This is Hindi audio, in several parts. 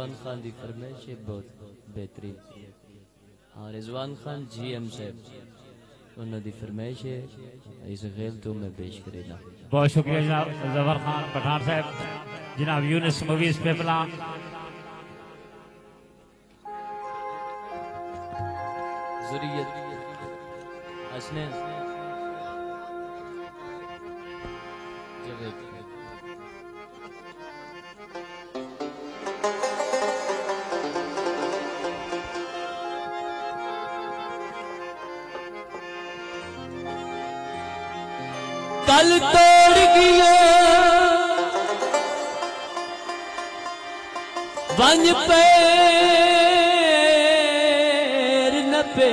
रिजवान खान की फरमाइश है बहुत बेहतरीन। हाँ रिजवान खान GM साहब उन्होंने फरमाइश है इस खेल तो मैं पेश करेगा। बहुत शुक्रिया जनाब जफर खान पठान साहब, जनाब यूनिस मूवीज पे प्लान ज़ुरियत हसनैन जवेद कल तोड़ गया वंज पैर न पे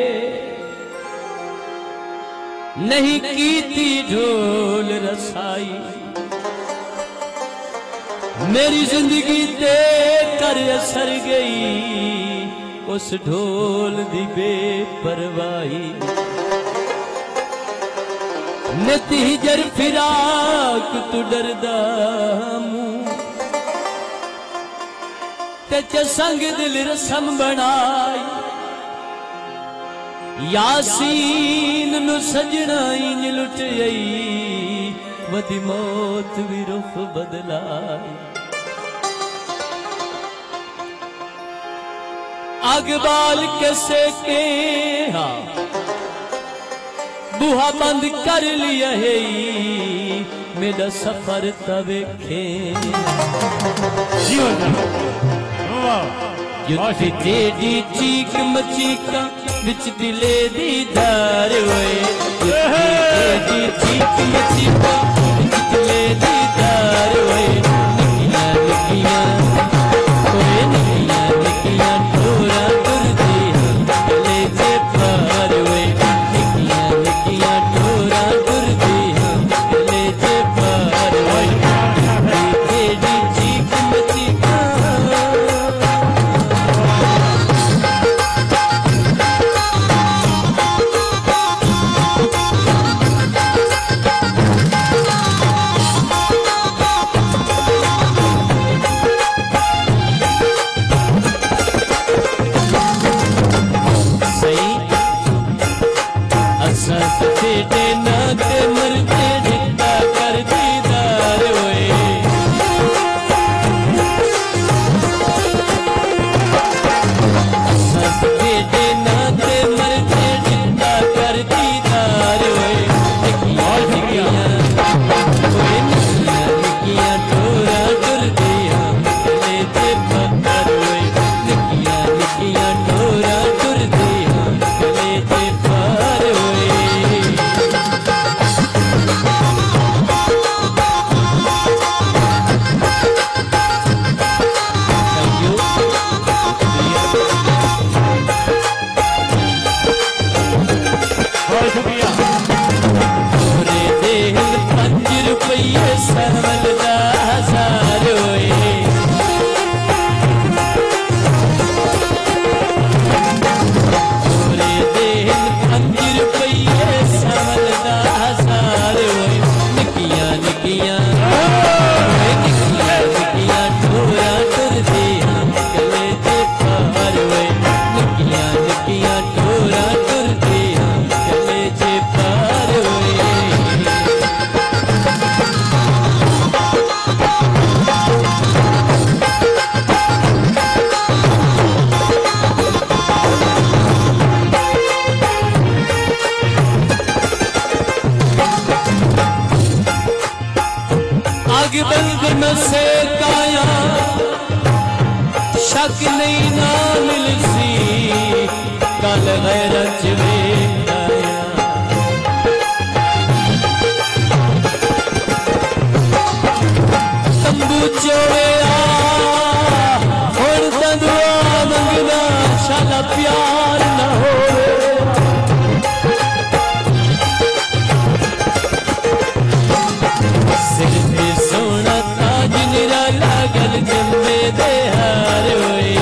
नहीं की थी ढोल रसाई मेरी जिंदगी ते कर असर गई उस ढोल दी बेपरवाही नतीजर फिराक तू डरदा मुंह ते संग दिल रसम बनाई यासीन नु सजना इंज लुट गई वदी मौत भी रुख बदलाई अग बाल कैसे के हाँ बुहा बंद कर लिया है मेरा सफर तवेखे जेडी चीक मचीका बिच दिले दी दार होए जेडी चीक मचीका बिच दिले दी दार होए निकिया निकिया होए निकिया निकिया ठोरा दुर्दी गले से पार होए निकिया निकिया ठोरा दुर्दी गले से पार होए जेडी चीक मचीका तेरे नाते मरते जिंदा कर दीदार होए तेरे नाते मरते जिंदा कर दीदार होए निकिया निकिया होए निकिया निकिया ठोरा दुर्दिया गले ते पत्थर होए निकिया निकिया ठोरा दुर्दिया गले ते पार होए रुपये सहमल दा हजार होए पूरे दिन 5 रुपये सहमल दा हजार होए निकिया निकिया निकिया निकिया ठोरा तुरदे गले ते पार होए निकिया निकिया ठोरा तुरदे गले ते पार होए आग बंद न से काया शक नहीं ना मिलसी कल गैरत वे काया तंबू चोवे और तनुआ मंगना शाला प्यार न हो सिर पे सोना ताज निराला गल जम्मे दे हार होए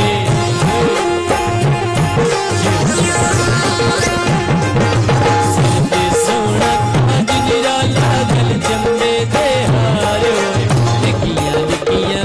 सिर पे सोना ताज निराला गल जम्मे दे हार होए निकिया निकिया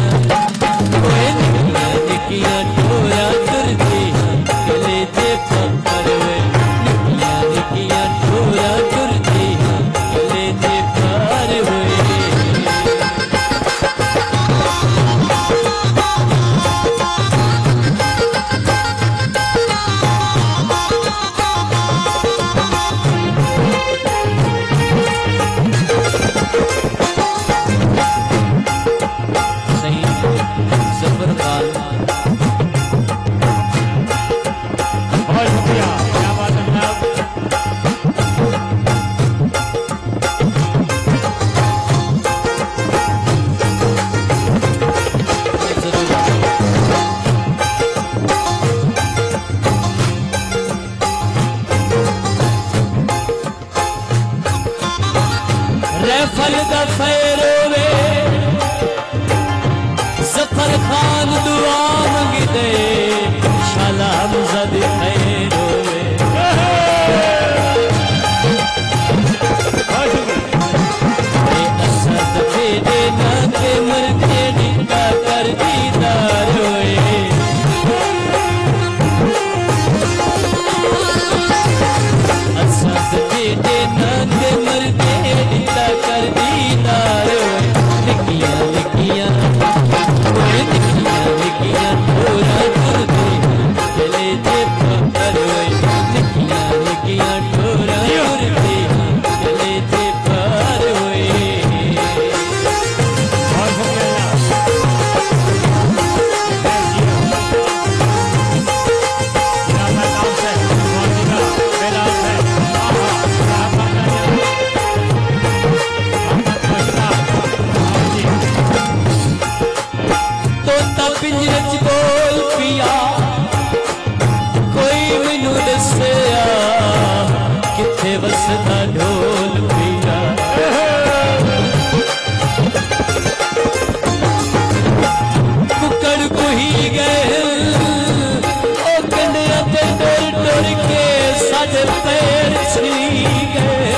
फल का खैर होवे जफर खान दुआ मंगी दे शाला हमजा दी खैर होवे असद बेटे ना के मरते डिका कर दीदार होए असद बेटे ना के मरते डिका कर दीदार होए लिखियां लिखियां लिखियां थोड़ा कर दे चले जे पत्थर होए लिखियां लिखियां थोड़ा कर दे चले जे पार होए पिंजरच बोल पिया कोई मैनू दसिया किथे वसदा ढोल पिया कुकड़ कुही गए ओ कंडिया ते टुर टुर के साडे पैर छिली गए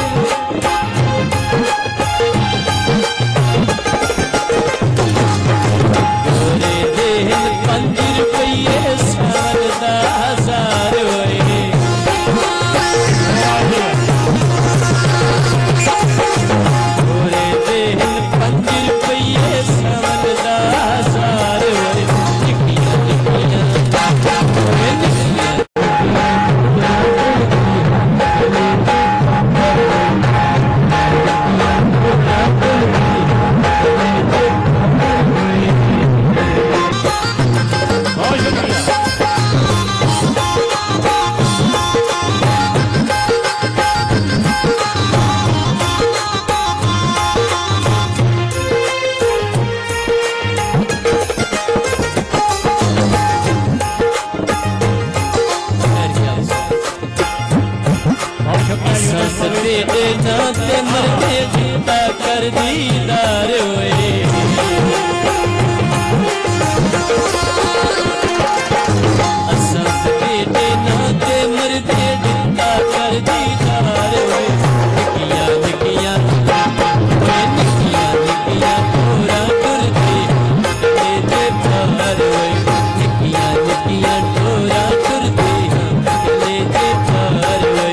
₹5 साल दा 1000 होए पूरे दिन ₹5 साल दा 1000 होए लिखियां लिखियां बेटे नाते मरते जिंदा कर दीदार होए असस बेटे नाते मरते जिंदा कर दीदार होए निकिया निकिया होए निकिया निकिया थोड़ा कर दे चले जे पार होए निकिया निकिया थोड़ा कर दे चले जे पार होए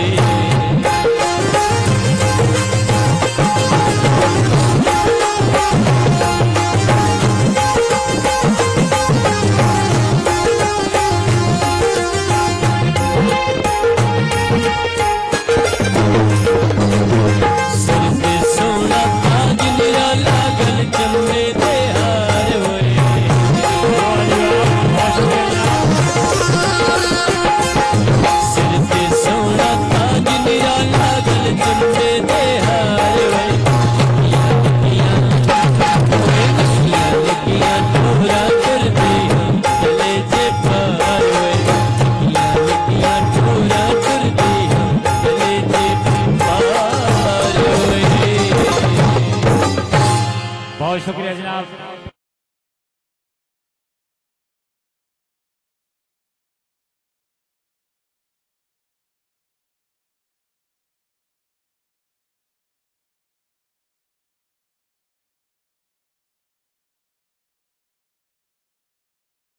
बहुत शुक्रिया जनाब।